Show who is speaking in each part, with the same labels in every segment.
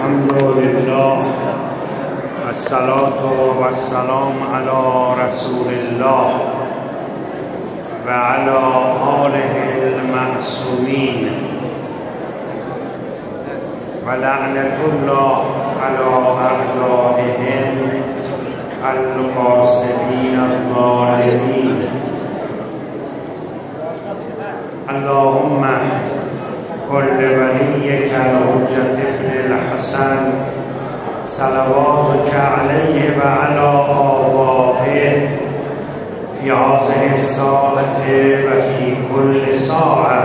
Speaker 1: الحمد لله والصلاة والسلام على رسول الله و على آله المعصومین و لعنت الله على اعدائهم القاصدین الظالمین. اللهم كل وليك الحجة ابن الحسن صلواتك عليه وعلى آبائه في هذه الساعة وفي كل ساعة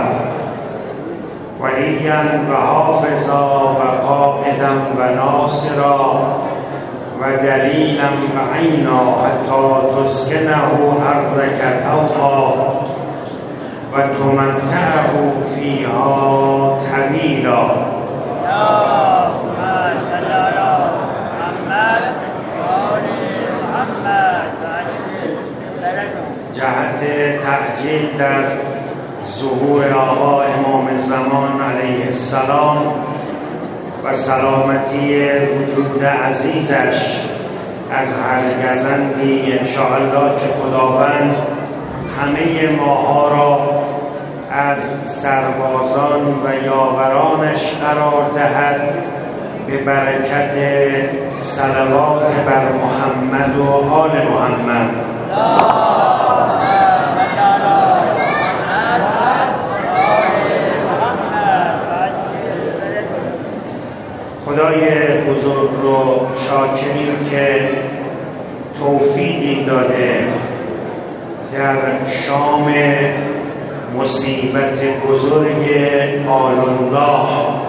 Speaker 1: وليا وحافظا وقائدا وناصرا ودليلا وعينا حتى تسكنه أرضك طوعا وتمتعه فيها طويلا.
Speaker 2: اللهم صل على محمد وآل محمد.
Speaker 1: جهت تعجیل در ظهور آقا امام زمان علیه السلام و سلامتی وجود عزیزش از هر گزندی انشاءالله که خداوند همه ماها را از سربازان و یاورانش قرار دهد به برکت صلوات بر محمد و آل محمد. خدای بزرگ رو شاکریم که توفیقی داده در شام مصیبت بزرگ آل الله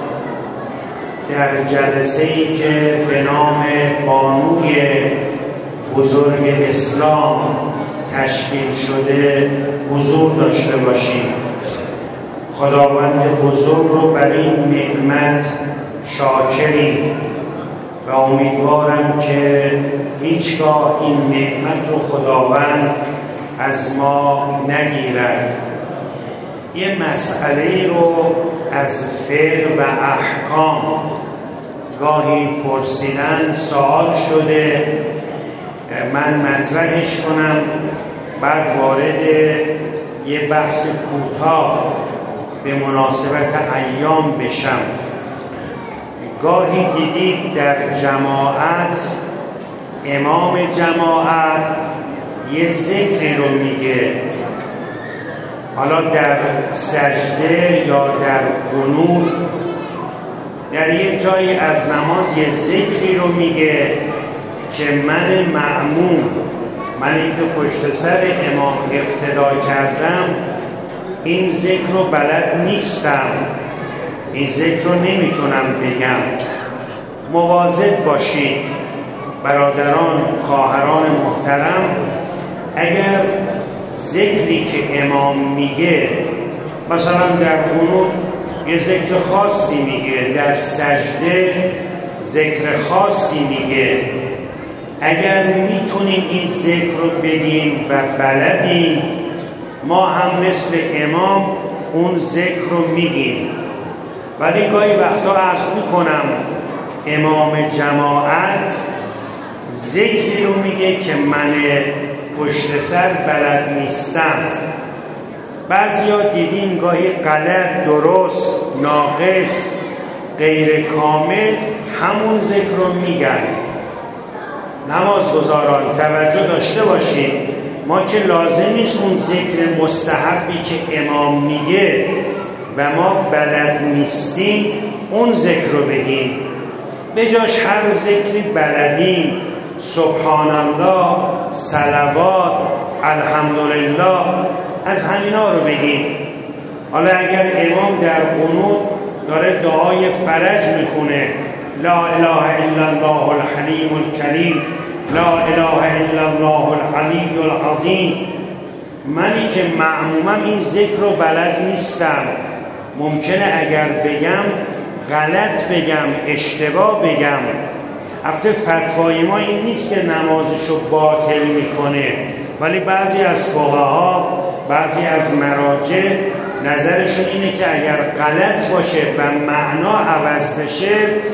Speaker 1: در جلسه‌ای که به نام بانوی بزرگ اسلام تشکیل شده حضور داشته باشیم. خداوند بزرگ رو بر این نعمت شاکریم و امیدوارم که هیچگاه این نعمت رو خداوند از ما نگیرد. یه مسئله رو از فقه و احکام گاهی پرسیدن سوال شده، من مطرحش کنم بعد وارد یه بحث کوتاه به مناسبت ایام بشم. گاهی دیدید در جماعت امام جماعت یه ذکری رو میگه، حالا در سجده یا در قنوت در یه جایی از نماز یه ذکری رو میگه که من مأموم، منی که پشت سر امام اقتدا کردم این ذکر رو بلد نیستم، این ذکر رو نمیتونم بگم. مواظب باشید برادران خواهران محترم، اگر ذکری که امام میگه مثلا در قنوت یه ذکر خاصی میگه، در سجده ذکر خاصی میگه، اگر میتونیم این ذکر رو بگیم و بلدیم ما هم مثل امام اون ذکر رو میگیم. ولی گاهی وقتا عرض میکنم امام جماعت ذکری رو میگه که من پشت سر بلد نیستم. بعضیا دیدین گاهی غلط، درست، ناقص، غیر کامل همون ذکر رو میگن. نمازگزاران توجه داشته باشید، ما که لازم نیست اون ذکر مستحبی که امام میگه و ما بلد نیستیم اون ذکر رو بگیم، به جاش هر ذکری بلدیم، سبحان الله، صلوات، الحمدلله، از همینا رو بگیم. حالا اگر امام در قنوت داره دعای فرج میخونه، لا اله الا الله الحلیم الکریم، لا اله الا الله العلی العظیم، منی که معمومم این ذکر رو بلد نیستم، ممکنه اگر بگم غلط بگم، اشتباه بگم. البته فتوای ما این نیست که نمازشو باطل میکنه، ولی بعضی از فقها، بعضی از مراجع نظرشون اینه که اگر غلط باشه و معنا عوض بشه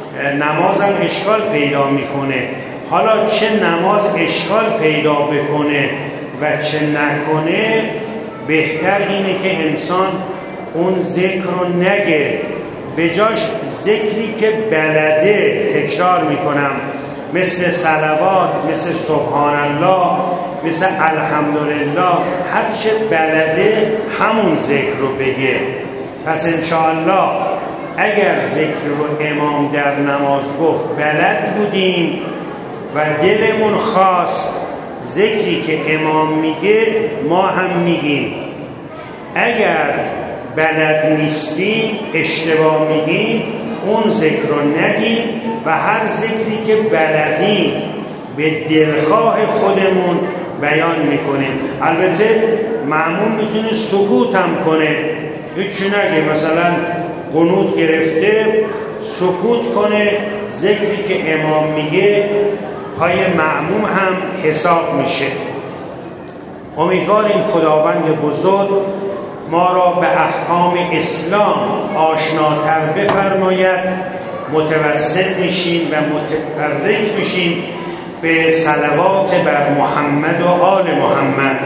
Speaker 1: نمازم اشکال پیدا میکنه. حالا چه نماز اشکال پیدا بکنه و چه نکنه، بهتر اینه که انسان اون ذکر رو نگه، به جاش ذکری که بلده تکرار میکنم، مثل صلوات، مثل سبحان الله، مثل الحمدلله، هر چه بلده همون ذکر رو بگه. پس انشاءالله اگر ذکر رو امام در نماز گفت بلد بودیم و دلمون خواست ذکری که امام میگه ما هم میگیم. اگر بلد نیستیم، اشتباه میگیم، اون ذکر رو نگیم و هر ذکری که بلدیم به دلخواه خودمون بیان میکنیم. البته مأموم میتونه سکوت هم کنه، هیچی نگه، مثلا قنوت گرفته سکوت کنه، ذکری که امام میگه پای مأموم هم حساب میشه. امیدواریم خداوند بزرگ ما را به احکام اسلام آشناتر بفرماید. متوسل میشیم و متبرک میشیم به صلوات بر محمد و آل محمد.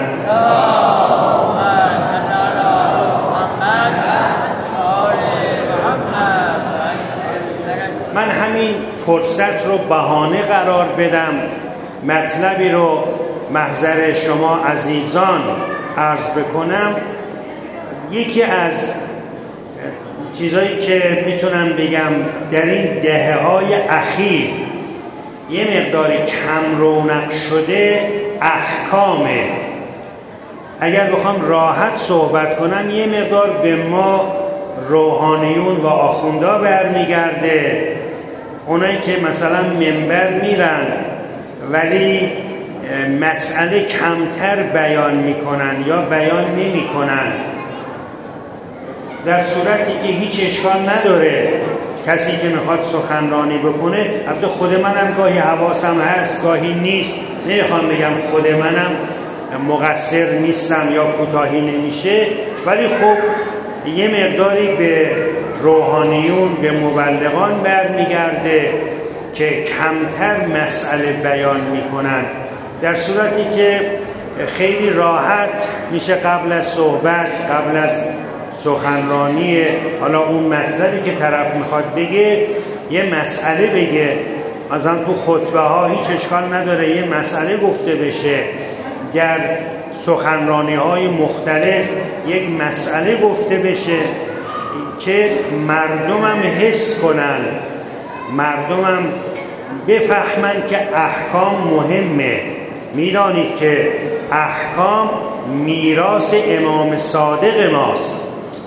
Speaker 1: من همین فرصت رو بهانه قرار بدم، مطلبی رو محضر شما عزیزان عرض بکنم. یکی از چیزایی که میتونم بگم در این دهه‌های اخیر یه مقداری کم رونق شده احکامه. اگر بخوام راحت صحبت کنم یه مقدار به ما روحانیون و آخوندا برمیگرده، اونایی که مثلا منبر میرن ولی مسئله کمتر بیان میکنن یا بیان نمیکنن، در صورتی که هیچ اشکال نداره کسی که میخواد سخنرانی بکنه. البته خود منم گاهی حواسم هست گاهی نیست، نمیخوام بگم خود منم مقصر نیستم یا کوتاهی نمیشه، ولی خب یه مقداری به روحانیون، به مبلغان برمیگرده که کمتر مسئله بیان میکنن، در صورتی که خیلی راحت میشه قبل از صحبت، قبل از سخنرانی، حالا اون مطلبی که طرف میخواد بگه، یه مسئله بگه. مثلا تو خطبه ها هیچ اشکال نداره یه مسئله گفته بشه، در سخنرانی های مختلف یک مسئله گفته بشه که مردمم حس کنن، مردمم بفهمن که احکام مهمه. میدانید که احکام میراث امام صادق ماست.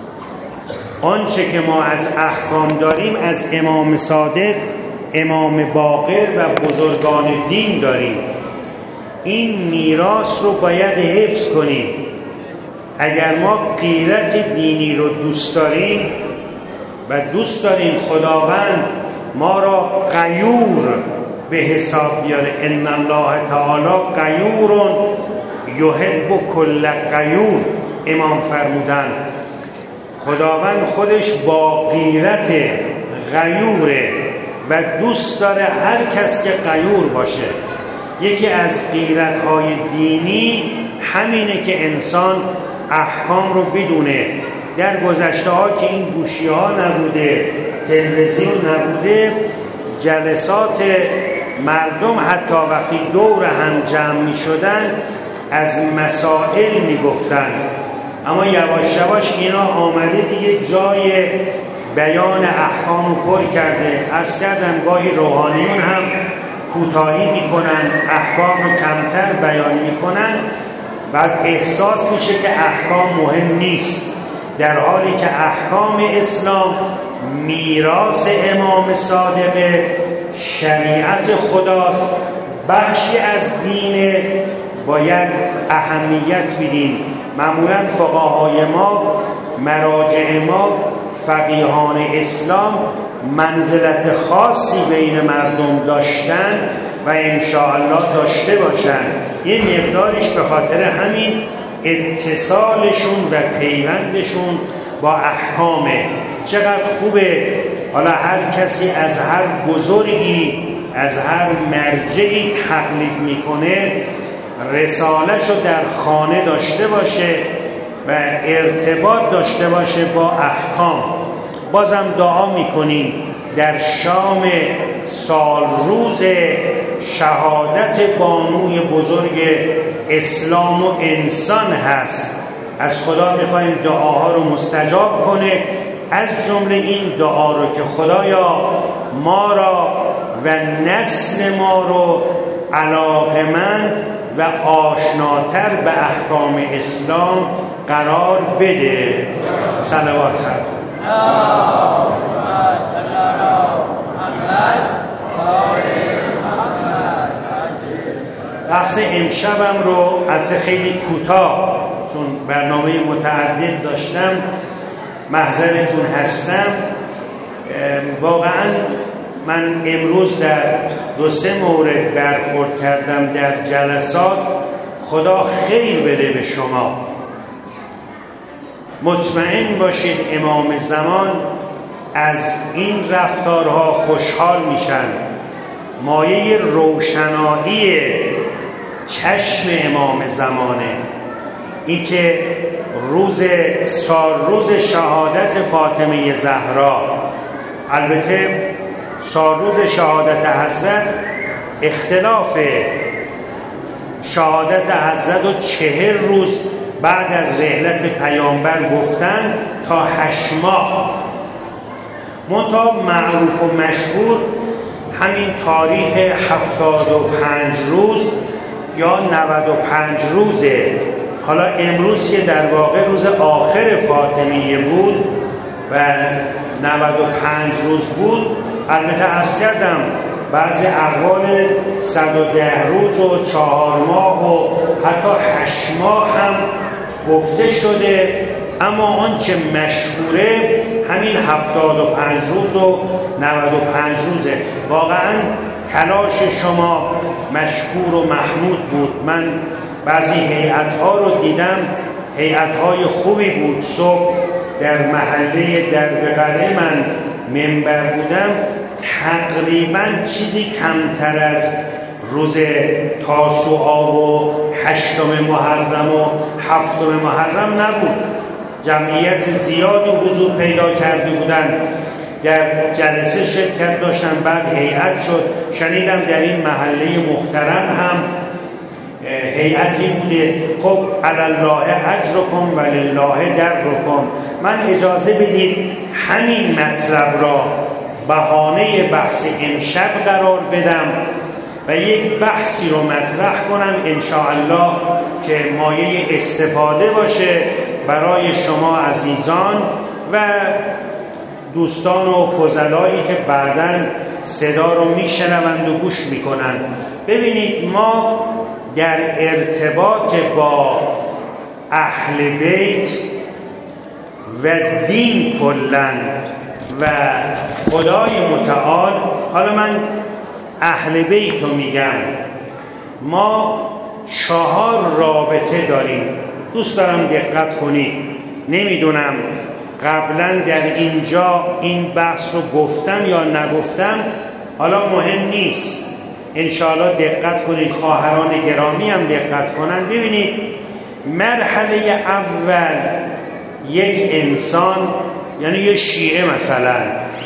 Speaker 1: آنچه که ما از احکام داریم از امام صادق، امام باقر و بزرگان دین داریم. این میراث رو باید حفظ کنیم. اگر ما غیرت دینی رو دوست داریم و دوست داریم خداوند ما را غیور به حساب بیاره، ان الله تعالی غیور یحب کل غیور، امام فرمودن خداوند خودش با غیرت غیوره و دوست داره هر کس که غیور باشه. یکی از غیرت‌های دینی همینه که انسان احکام رو بدونه. در گذشته ها که این گوشی ها نبوده، تلویزیون نبوده، جلسات مردم حتی وقتی دور هم جمع می شدن از مسائل می گفتن، اما یواش یواش اینا آمده دیگه جای بیان احکام رو پر کرده. عرض کردم گاهی روحانیون هم کوتاهی میکنن، احکام رو کمتر بیان میکنن، بعد احساس میشه که احکام مهم نیست، در حالی که احکام اسلام میراث امام صادق، شریعت خداست، بخشی از دین، باید اهمیت بدیم. معمولا فقهای ما، مراجع ما، فقیهان اسلام منزلت خاصی بین مردم داشتن و انشاءالله داشته باشن. یه مقدارش به خاطر همین اتصالشون و پیوندشون با احکامه. چقدر خوبه حالا هر کسی از هر بزرگی از هر مرجعی تقلید میکنه رساله‌شو در خانه داشته باشه و ارتباط داشته باشه با احکام. بازم دعا میکنیم در شام سال روز شهادت بانوی بزرگ اسلام و انسان هست. از خدا میخوایم دعاها رو مستجاب کنه، از جمله این دعا رو که خدایا ما را و نسل ما رو علاقمند و آشناتر به احکام اسلام قرار بده. صلوات خواهد. بحث امشبم رو البته خیلی کوتاه چون برنامه متعدد داشتم معذرتون هستم. واقعا من امروز در 2-3 مورد برخورد کردم در جلسات. خدا خیر بده به شما. مطمئن باشید امام زمان از این رفتارها خوشحال میشن. مایه روشنایی چشم امام زمانه این که روز شهادت فاطمه زهرا، البته روز شهادت حضرت اختلاف شهادت حضرت و 40 روز بعد از رحلت پیامبر گفتن تا 8 ماه. منتها معروف و مشهور همین تاریخ 75 روز یا 95 روزه. حالا امروز که در واقع روز آخر فاطمیه بود و 95 روز بود، البته عرض کردم بعضی اقوال 110 روز و 4 ماه و حتی 8 ماه هم گفته شده، اما آنچه مشهوره همین 75 روز و 95 روزه. واقعا تلاش شما مشکور و محمود بود. من بعضی هیئت‌ها رو دیدم، هیئت‌های خوبی بود. صبح در محله دربقره من منبر بودم، تقریبا چیزی کمتر از روز تاسوعا و 8 محرم و 7 محرم نبود. جمعیت زیادی حضور پیدا کرده بودن، در جلسه شرکت داشتن، بعد هیئت شد. شنیدم در این محله محترم هم هیئتی بوده. خب الله اجرکم ولله درکم. من اجازه بدید همین مطلب را بهانه بحث امشب قرار بدم و یک بحثی رو مطرح کنم انشاءالله که مایه استفاده باشه برای شما عزیزان و دوستان و فضلایی که بعداً صدا رو میشنوند و گوش میکنند. ببینید ما در ارتباط با اهل بیت و دین کلاً و خدای متعال، حالا من اهل بیت رو میگم، ما 4 رابطه داریم. دوست دارم دقت کنید. نمیدونم قبلا در اینجا این بحث رو گفتم یا نگفتم، حالا مهم نیست. انشاءالله دقت کنید، خواهران گرامی هم دقت کنن. ببینید مرحله اول یک انسان، یعنی یه شیعه مثلا،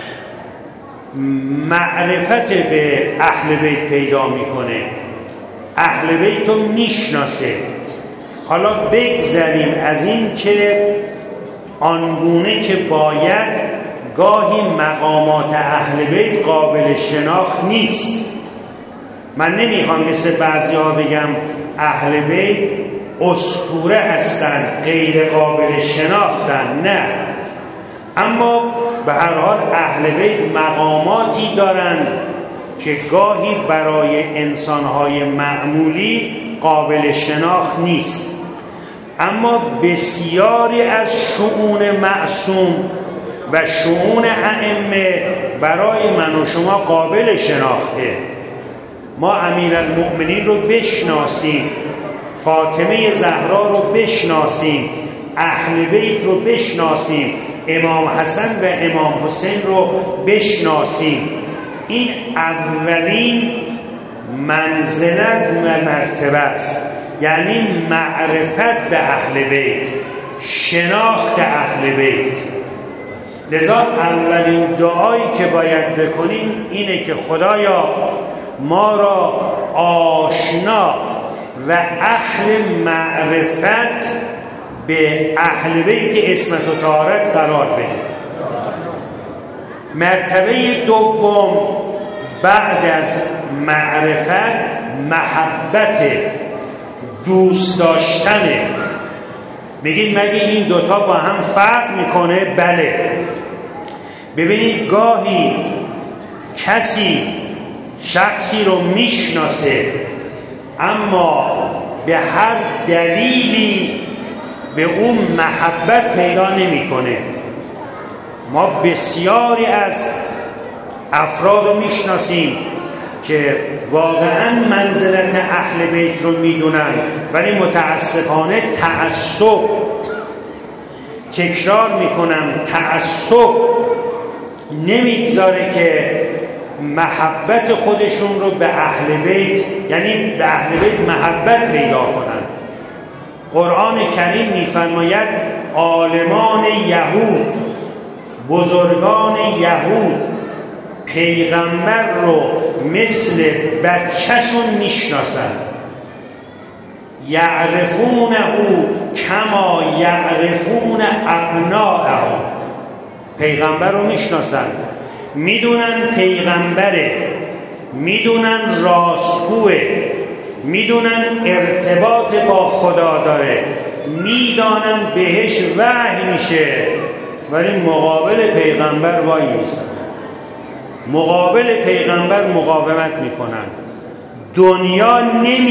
Speaker 1: معرفت به اهل بیت پیدا میکنه، اهل بیت رو میشناسه. حالا بگذاریم از این که آنگونه که باید گاهی مقامات اهل بیت قابل شناخت نیست. من نمیخوام مثل بعضی ها بگم اهل بیت اسطوره هستن، غیر قابل شناختن، نه. اما به هر حال اهل بیت مقاماتی دارند که گاهی برای انسانهای معمولی قابل شناخت نیست، اما بسیاری از شؤون معصوم و شؤون ائمه برای من و شما قابل شناخته. ما امیرالمؤمنین رو بشناسیم، فاطمه زهرا رو بشناسیم، اهل بیت رو بشناسیم، امام حسن و امام حسین رو بشناسیم. این اولین منزلت و مرتبه است، یعنی معرفت به اهل بیت، شناخت اهل بیت. لذا اولین دعایی که باید بکنیم اینه که خدایا ما را آشنا و اهل معرفت به اهل بیت عصمت و طهارت قرار بده. مرتبه دوم بعد از معرفت محبت، دوست داشتنه. بگید مگه این دوتا با هم فرق میکنه؟ بله. ببینید گاهی کسی شخصی رو میشناسه اما به هر دلیلی به اون محبت پیدا نمیکنه. ما بسیاری از افراد رو میشناسیم که واقعا منزلت اهل بیت رو میدونن ولی متاسفانه تعصب، تکرار میکنم، تعصب نمیگذاره که محبت خودشون رو به اهل بیت، یعنی به اهل بیت محبت پیدا کنن. قرآن کریم میفرماید عالمان یهود، بزرگان یهود پیغمبر رو مثل بچه‌شون میشناسن. یعرفونه کما یعرفون ابناءهم. پیغمبر رو میشناسن، میدونن پیغمبره، میدونن راستگوه، میدونن ارتباط با خدا داره، میدانن بهش وحی میشه، ولی مقابل پیغمبر وای میسن، مقابل پیغمبر مقاومت میکنن. دنیا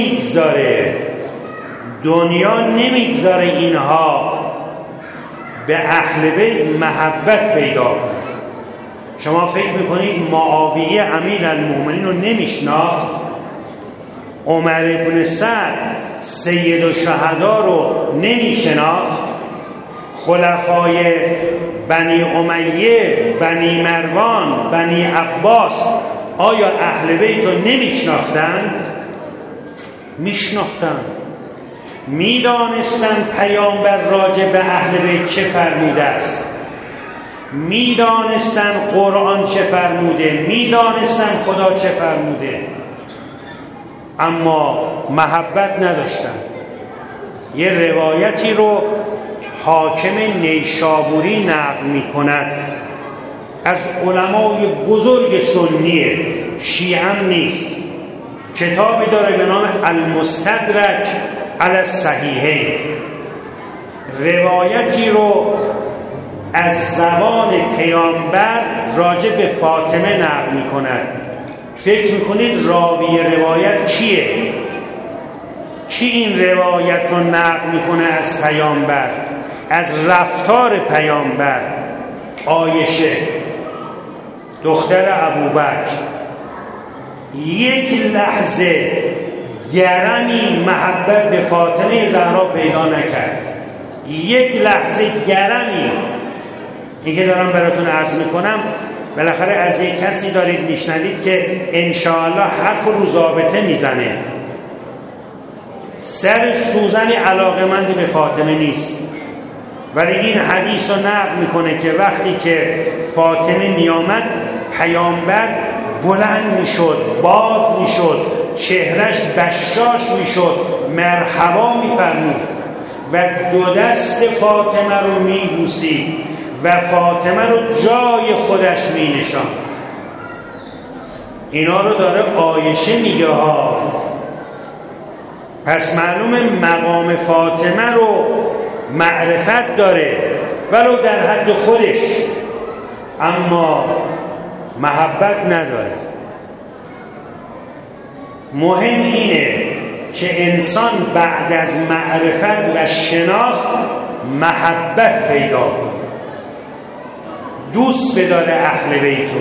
Speaker 1: نمیگذاره اینها به اهل بیت محبت پیدا کنن. شما فکر میکنید معاویه امیرالمومنین رو نمیشناخت؟ عمر ابن سعد سید الشهدا رو نمیشناخت؟ خلفای بنی امیه، بنی مروان، بنی عباس آیا اهل بیت رو نمیشناختند؟ میشناختند، میدانستند پیامبر راجع به اهل بیت چه فرموده است، میدانستند قرآن چه فرموده، میدانستند خدا چه فرموده، اما محبت نداشتند. یه روایتی رو حاکم نیشابوری نقل می‌کند از علمای بزرگ سنیه، شیعه نیست. کتابی داره به نام المستدرک علی الصحیحین. روایتی رو از زبان پیامبر راجع به فاطمه نقل می‌کند. فکر می‌کنید راوی روایت کیه؟ کی این روایت رو نقل می‌کنه از پیامبر، از رفتار پیامبر؟ عایشه دختر ابوبکر یک لحظه گرمی محبت به فاطمه زهرا پیدا نکرد. یک لحظه گرمی. این که دارم براتون عرض میکنم بالاخره از یک کسی دارید میشنوید که انشاءالله حرف رو ضابطه میزنه. سر سوزن علاقمندی به فاطمه نیست، ولی این حدیث رو نقل میکنه که وقتی که فاطمه میامد پیامبر بلند میشد، باز میشد، چهرش بشاش میشد، مرحبا میفرمود و دو دست فاطمه رو میبوسید و فاطمه رو جای خودش مینشاند. اینا رو داره عایشه میگه ها. پس معلومه مقام فاطمه رو معرفت داره ولو در حد خودش، اما محبت نداره. مهم اینه که انسان بعد از معرفت و شناخت محبت پیدا کنه، دوست بداره اهل بیت رو،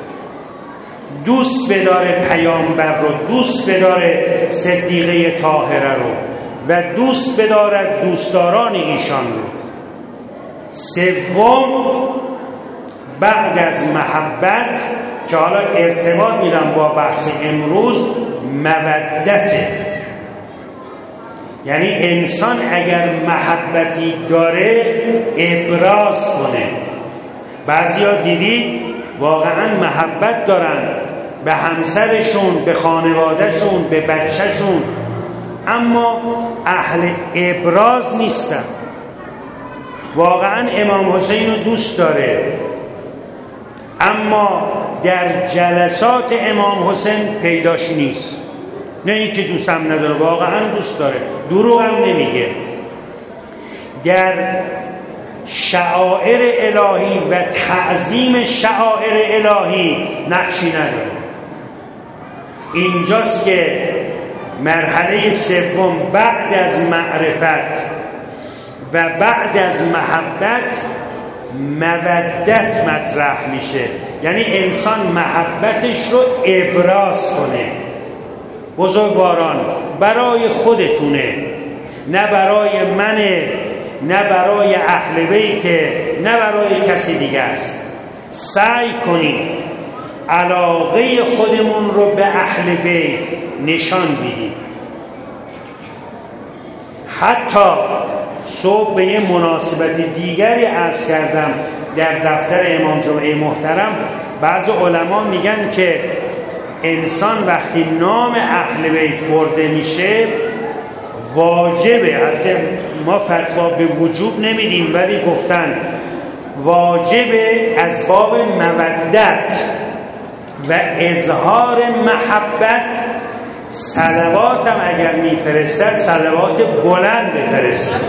Speaker 1: دوست بداره پیامبر رو، دوست بداره صدیقه طاهره رو و دوست بدارد دوستداران ایشان رو. سوم بعد از محبت که حالا ارتباط میدم با بحث امروز، مودته. یعنی انسان اگر محبتی داره ابراز کنه. بعضیا دیدید واقعا محبت دارن به همسرشون، به خانوادهشون، به بچهشون، اما اهل ابراز نیستن. واقعا امام حسین رو دوست داره، اما در جلسات امام حسین پیداش نیست. نه اینکه دوستم نداره، واقعا دوست داره، دروغ هم نمیگه. در شعائر الهی و تعظیم شعائر الهی نقشی نداره. اینجاست که مرحله سوم بعد از معرفت و بعد از محبت مودت مطرح میشه. یعنی انسان محبتش رو ابراز کنه. بزرگواران، برای خودتونه، نه برای منه، نه برای اهل بیته، نه برای کسی دیگه است. سعی کنیم علاقه خودمون رو به اهل بیت نشان بدیم. حتی صبح به یه مناسبت دیگری عرض کردم در دفتر امام جمعه محترم، بعض علما میگن که انسان وقتی نام اهل بیت برده میشه واجبه، البته ما فتوا به وجوب نمیدیم ولی گفتن واجبه از باب مودت و اظهار محبت صلوات هم اگر میفرستد صلوات بلند بفرست.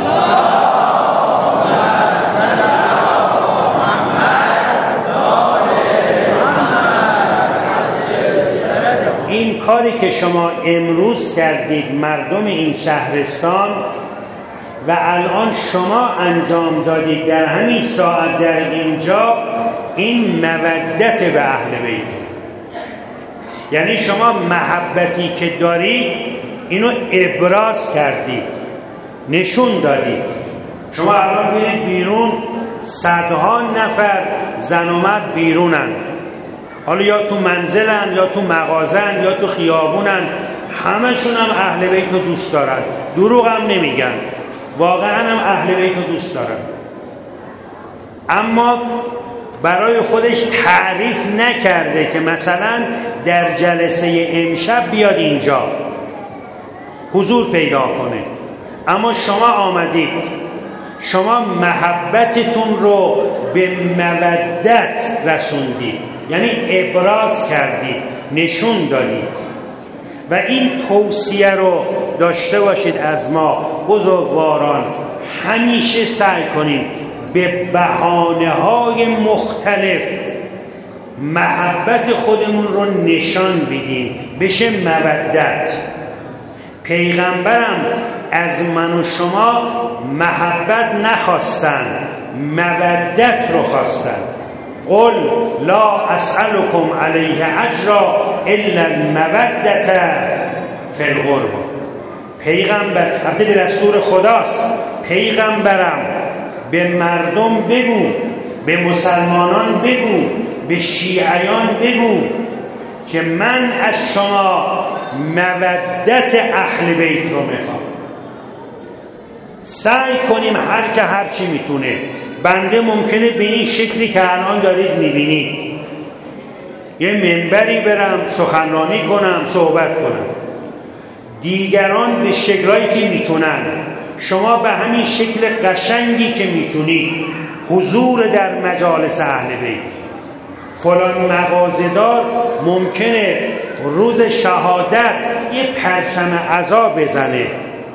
Speaker 1: این کاری که شما امروز کردید مردم این شهرستان و الان شما انجام دادید در همین ساعت در اینجا، این مودت به اهل بیت. یعنی شما محبتی که دارید اینو ابراز کردید، نشون دادید. شما الان میرید بیرون، صدها نفر زن و مرد بیرونن، حالا یا تو منزلن یا تو مغازن یا تو خیابونن، همشون هم اهل بیت رو دوست دارن، دروغ هم نمیگن، واقعا هم اهل بیت رو دوست دارن. اما برای خودش تعریف نکرده که مثلا در جلسه امشب بیاد اینجا حضور پیدا کنه. اما شما آمدید، شما محبتتون رو به مودت رسوندید، یعنی ابراز کردید، نشون دادید. و این توصیه رو داشته باشید از ما بزرگواران، همیشه سعی کنیم به بهانه‌های مختلف محبت خودمون رو نشان بدیم، بشه مودت. پیغمبرم از من و شما محبت نخواستن، مودت رو خواستن. قل لا اسألكم علیه اجرا الا المودة فی القربى. پیغمبر، البته به دستور خداست، پیغمبرم به مردم بگو، به مسلمانان بگو، به شیعیان بگو که من از شما مودت اهل بیت رو میخوام. سعی کنیم هر که هر چی میتونه. بنده ممکنه به این شکلی که الان دارید میبینید یه منبری برم سخنرانی کنم، صحبت کنم، دیگران به شکلایی که میتونن، شما به همین شکل قشنگی که میتونید حضور در مجالس اهل بیت. فلان مغازه‌دار ممکنه روز شهادت یه پرچم عزا بزنه،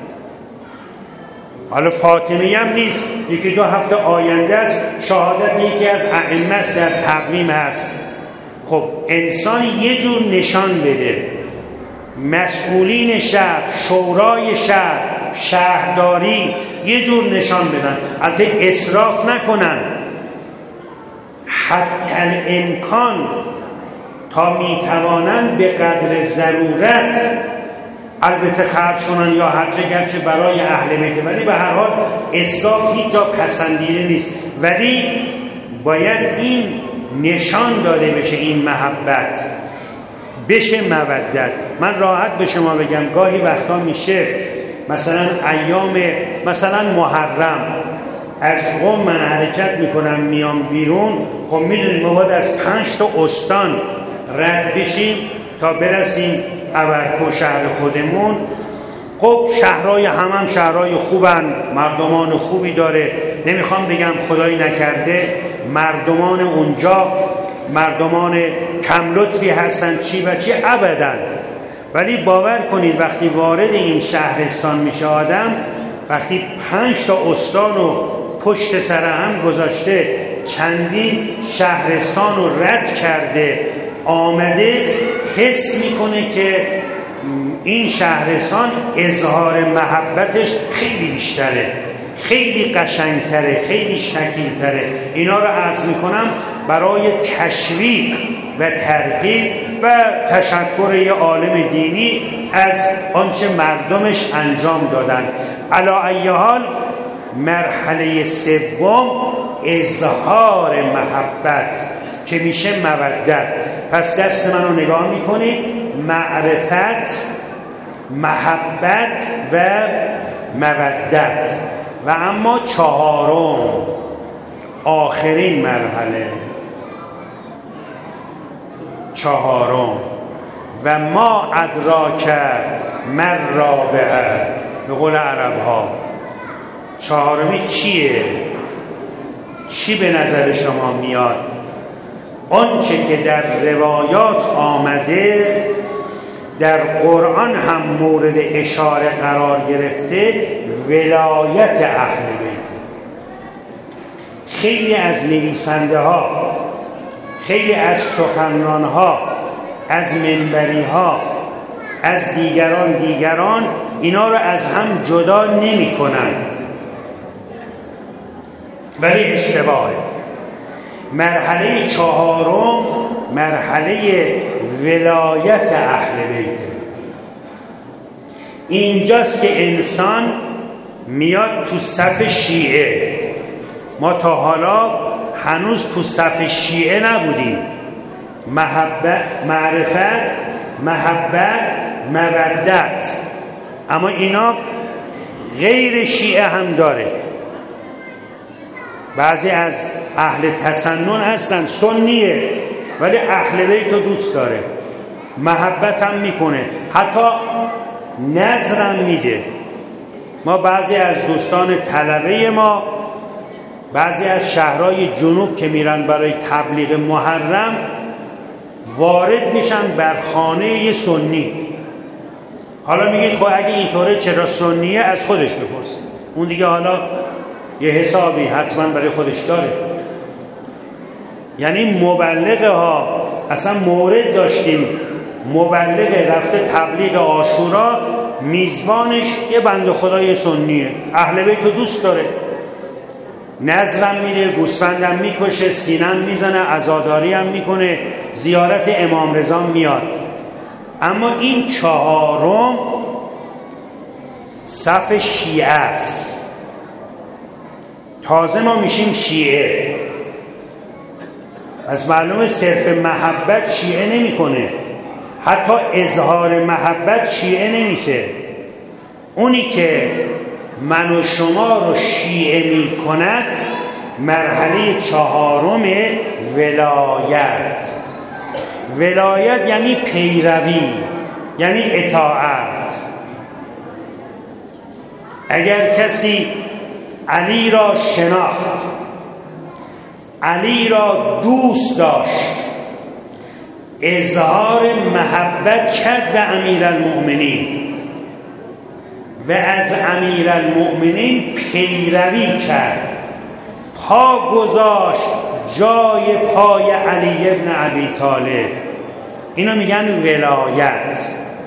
Speaker 1: حالا فاطمی هم نیست، یکی دو هفته آینده است شهادت یکی از ائمه است در تقویم هست. خب انسان یه جور نشان بده، مسئولین شهر، شورای شهر، شهرداری یه جور نشان بدن، البته اسراف نکنن، حتی الامکان تا میتوانن به قدر ضرورت البته خرج کنن یا هرچه گرچه برای اهل بیت، ولی به هر حال اسراف هیچ جا پسندیده نیست. ولی باید این نشان داده بشه، این محبت بشه مودت. من راحت به شما بگم گاهی وقتا میشه مثلا ایام مثلا محرم از قم من حرکت میکنم میام بیرون، خب میدونیم ما باید از 5 تا استان رد بشیم تا برسیم ابرکو شهر خودمون. خب شهرهای هم شهرهای خوبن، مردمان خوبی داره، نمیخوام بگم خدایی نکرده مردمان اونجا مردمان کم لطفی هستن چی و چی، ابداً. ولی باور کنید وقتی وارد این شهرستان میشه آدم، وقتی 5 تا استان رو پشت سر هم گذاشته، چندین شهرستان رو رد کرده آمده، حس میکنه که این شهرستان اظهار محبتش خیلی بیشتره، خیلی قشنگتره، خیلی شکیلتره. اینا رو عرض میکنم برای تشویق و ترغیب و تشکر یه عالم دینی از آنچه مردمش انجام دادن. علی ای حال مرحله سوم اظهار محبت که میشه مودت. پس دست منو نگاه میکنید، معرفت، محبت و مودت. و اما چهارم آخرین مرحله، چهارم و ما ادراک من رابعه، به قول عرب ها چهارمی چیه؟ چی به نظر شما میاد؟ آنچه که در روایات آمده، در قرآن هم مورد اشاره قرار گرفته، ولایت اهل بیت. خیلی از نویسنده ها، خیلی از سخنران ها، از منبری ها، از دیگران اینا رو از هم جدا نمی کنن، ولی اشتباهه. مرحله چهارم مرحله ولایت اهل بیت. اینجاست که انسان میاد تو صف شیعه. ما تا حالا هنوز تو صف شیعه نبودیم. معرفت، محبت، مودت. اما اینا غیر شیعه هم داره. بعضی از اهل تسنن هستن، سنیه ولی اهل بیت رو دوست داره، محبت هم میکنه، حتی نظرم میده. ما بعضی از دوستان طلبه ما، بعضی از شهرهای جنوب که میرن برای تبلیغ محرم، وارد میشن بر خانه یه سنی. حالا میگید خب اگه اینطوره چرا سنیه؟ از خودش بپرسید، اون دیگه حالا یه حسابی حتما برای خودش داره. یعنی مبلغ ها، اصلا مورد داشتیم مبلغ رفته تبلیغ عاشورا، میزبانش یه بنده خدای سنیه، اهل بیت رو دوست داره، نظرم میره، گوسفندم میکشه، سینم میزنه، عزاداری هم میکنه، زیارت امام رضا میاد. اما این چهارم صف شیعه است. تازه ما میشیم شیعه. از معلومه صرف محبت شیعه نمیکنه، حتی اظهار محبت شیعه نمیشه. اونی که من و شما رو شیعه میکند مرحله چهارم ولایت. ولایت یعنی پیروی، یعنی اطاعت. اگر کسی علی را شناخت، علی را دوست داشت، اظهار محبت کرد به امیرالمؤمنین و از امیرالمؤمنین پیروی کرد، پا گذاشت جای پای علی ابن ابی طالب، اینو میگن ولایت،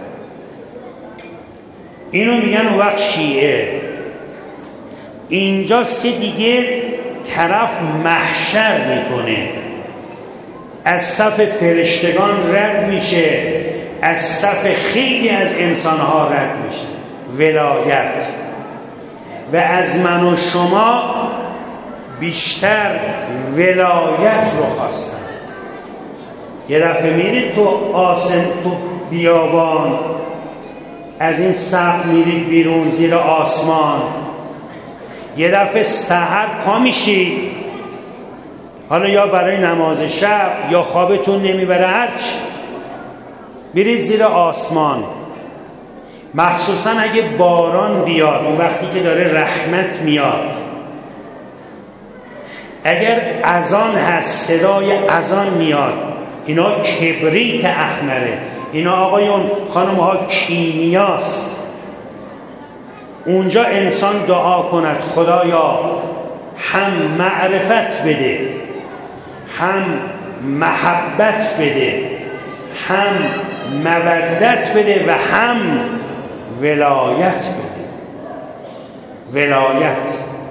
Speaker 1: اینو میگن وقت شیعه. اینجاست که دیگه طرف محشر میکنه، از صف فرشتگان رد میشه، از صف خیلی از انسانها رد میشه، ولایت. و از من و شما بیشتر ولایت رو خواستن. یه دفعه میرید تو بیابان، از این سقف میرید بیرون زیر آسمان، یه دفعه سحر پا میشید، حالا یا برای نماز شب یا خوابتون نمیبره، هرچی میرید زیر آسمان. مخصوصا اگه باران بیاد، اون وقتی که داره رحمت میاد، اگر اذان هست، صدای اذان میاد، اینا کبریت احمره، اینا آقایون خانم ها کیمیاست. اونجا انسان دعا کند خدایا هم معرفت بده، هم محبت بده، هم مودت بده و هم ولایت بده. ولایت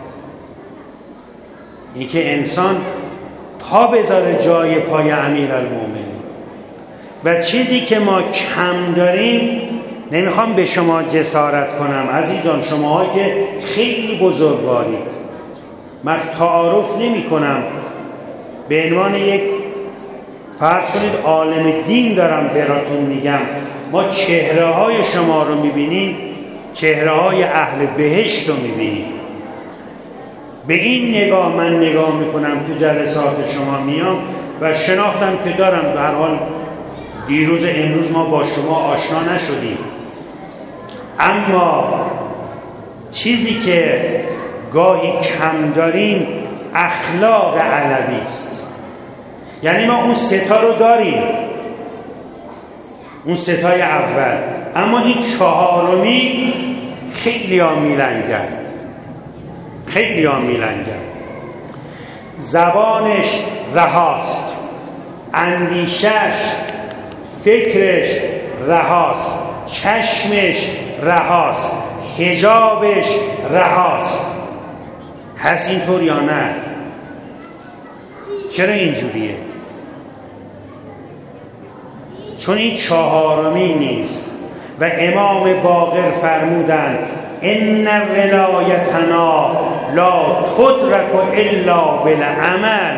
Speaker 1: این که انسان پا بذاره جای پای امیرالمومنین. و چیزی که ما کم داریم، نمیخوام به شما جسارت کنم عزیزان، شماها که خیلی بزرگوارید، من تعارف نمی کنم، به عنوان یک فرض کنید عالم دین دارم براتون میگم، ما چهره های شما رو میبینیم، چهره های اهل بهشت رو میبینیم. به این نگاه من نگاه میکنم، تو جلسات شما میام و شناختم که دارم. به هر حال دیروز امروز ما با شما آشنا نشدیم، اما چیزی که گاهی کم داریم اخلاق علوی است. یعنی ما اون ستا رو داریم، اون ستای اول، اما این چهارمی خیلی ها میلنگن، خیلی ها میلنگن. زبانش رهاست، اندیشش فکرش رهاست، چشمش رهاست، حجابش رهاست. هست اینطور یا نه؟ چرا اینجوریه؟ چون این چهارمی نیست. و امام باقر فرمودن ان ولایتنا لا تدرک الا بالعمل.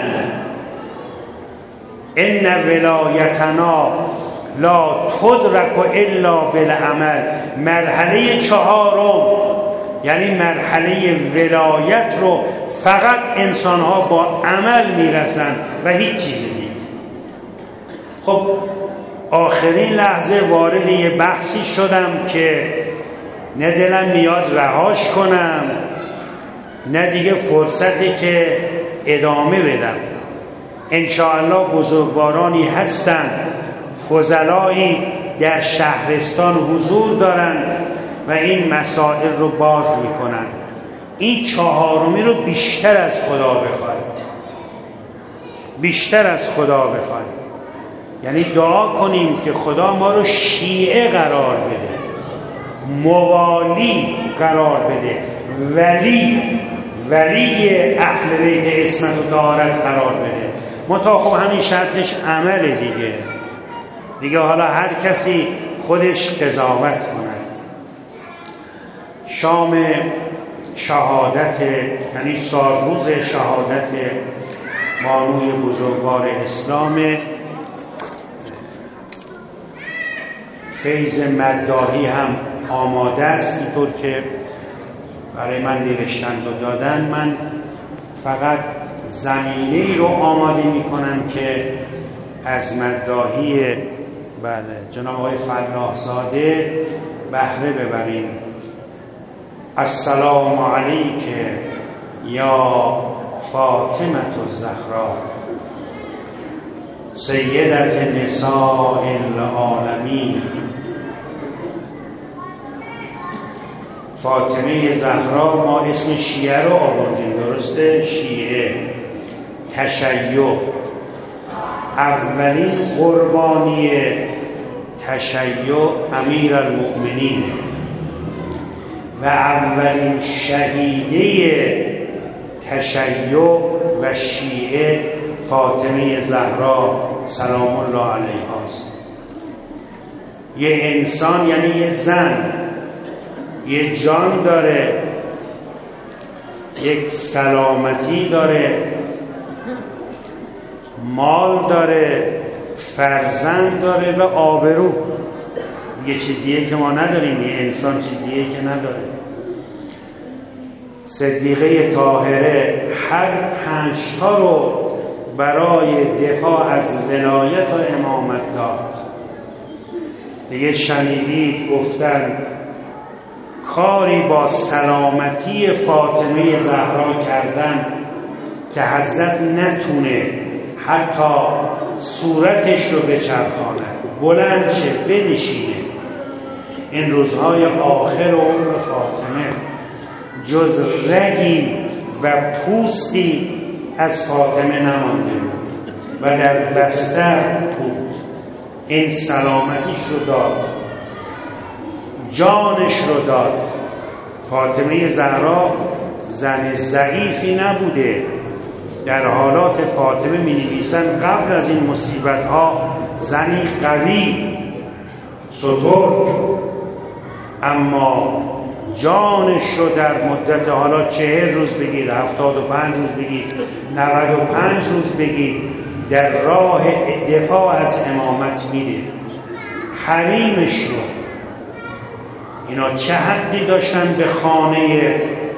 Speaker 1: ان ولایتنا لا تدرک الا بالعمل. مرحله چهارم یعنی مرحله ولایت رو فقط انسان‌ها با عمل میرسن و هیچ چیزی دیگه. خب آخرین لحظه وارد یه بحثی شدم که نه دلم میاد رهاش کنم، نه دیگه فرصتی که ادامه بدم. انشاءالله بزرگوارانی هستن، فضلایی در شهرستان حضور دارن و این مسائل رو باز میکنن. این چهارمی رو بیشتر از خدا بخواید، بیشتر از خدا بخواید. یعنی دعا کنیم که خدا ما رو شیعه قرار بده، موالی قرار بده، ولی اهل بیت عصمت و طهارت قرار بده. منتها خب همین شرطش عمله دیگه حالا هر کسی خودش قضاوت کنه. شام شهادت، یعنی سالروز شهادت بانوی بزرگوار اسلام، فیض مداحی هم آماده است، اینطور که برای من نوشتند و دادن. من فقط زمینه‌ای رو آماده می‌کنم که از مداحی جناب آقای فلاح‌زاده بهره ببریم. السلام علیک یا فاطمه الزهرا سیدت نساء العالمین. فاطمه زهرا ما اسم شیعه رو آوردیم، درسته؟ شیعه، تشیع، اولین قربانی تشیع امیرالمؤمنین و اولین شهیده تشیع و شیعه فاطمه زهرا سلام الله علیها است. یه انسان یعنی یه زن، یه جان داره یک سلامتی داره، مال داره، فرزند داره و آبرو. یه چیز دیگه که ما نداریم، یه انسان چیز دیگه که نداره. صدیقه طاهره هر 5 تا رو برای دفاع از ولایت و امامت داد. دیگه شنیدید گفتن کاری با سلامتی فاطمه زهرا کردن که حضرت نتونه حتی صورتش رو بچرخانه، بلند شه، بنشینه. این روزهای آخر عمر فاطمه جز رگی و پوستی از فاطمه نمانده بود و در بستر بود. این سلامتیش رو داد، جانش رو داد. فاطمه زهرا زن ضعیفی نبوده. در حالات فاطمه می نویسن قبل از این مصیبت ها زنی قوی، سترگ، اما جانش رو در مدت حالا 40 روز بگید، 75 روز بگید، 95 روز بگید، در راه دفاع از امامت میده. حریمش رو، اینا چه حدی داشتن به خانه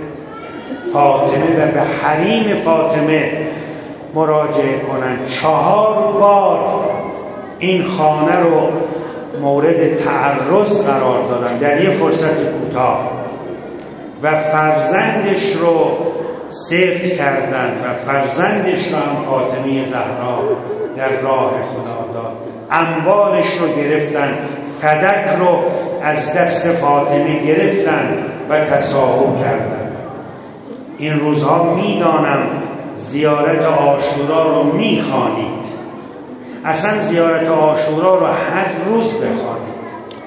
Speaker 1: فاطمه و به حریم فاطمه مراجعه کنن. 4 بار این خانه رو مورد تعرض قرار دادن در یه فرصت کوتاه و فرزندش رو سفت کردن و فرزندش رو هم فاطمه زهرا در راه خدا داد. اموالش رو گرفتن، فدک رو از دست فاطمه گرفتن و تصاحب کردن. این روزها میدانم زیارت عاشورا رو میخوانید، اصلا زیارت عاشورا رو هر روز بخوانید.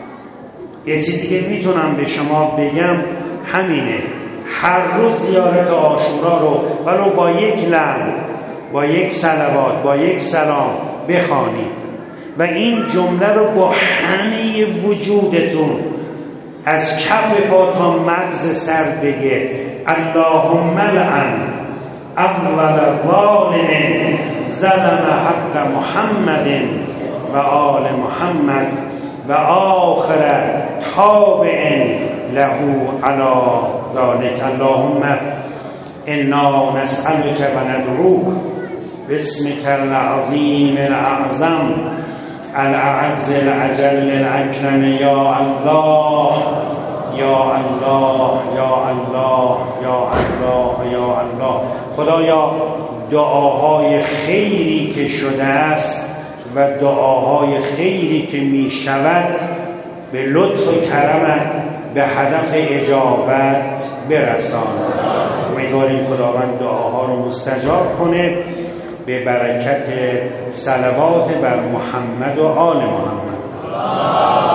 Speaker 1: یه چیزی که میتونم به شما بگم همینه، هر روز زیارت عاشورا رو ولو با یک لعن، با یک صلوات، با یک سلام بخوانید و این جمله رو با همه وجودتون از کف پا تا مغز سر بگه: اللهم لعن اول ظالم ظلم حق محمد و آل محمد و آخر تابع له علی ذلك. اللهم انا نسألك و ندعوک باسمك العظیم الاعظم الاعز الاجل الاکرم یا الله یا الله یا الله یا الله یا الله. خدایا دعاهای خیری که شده است و دعاهای خیری که می شود به لطف و کرمت به هدف اجابت برسان. امیدواریم خداوند دعاها رو مستجاب کنه به برکت صلوات بر محمد و آل محمد.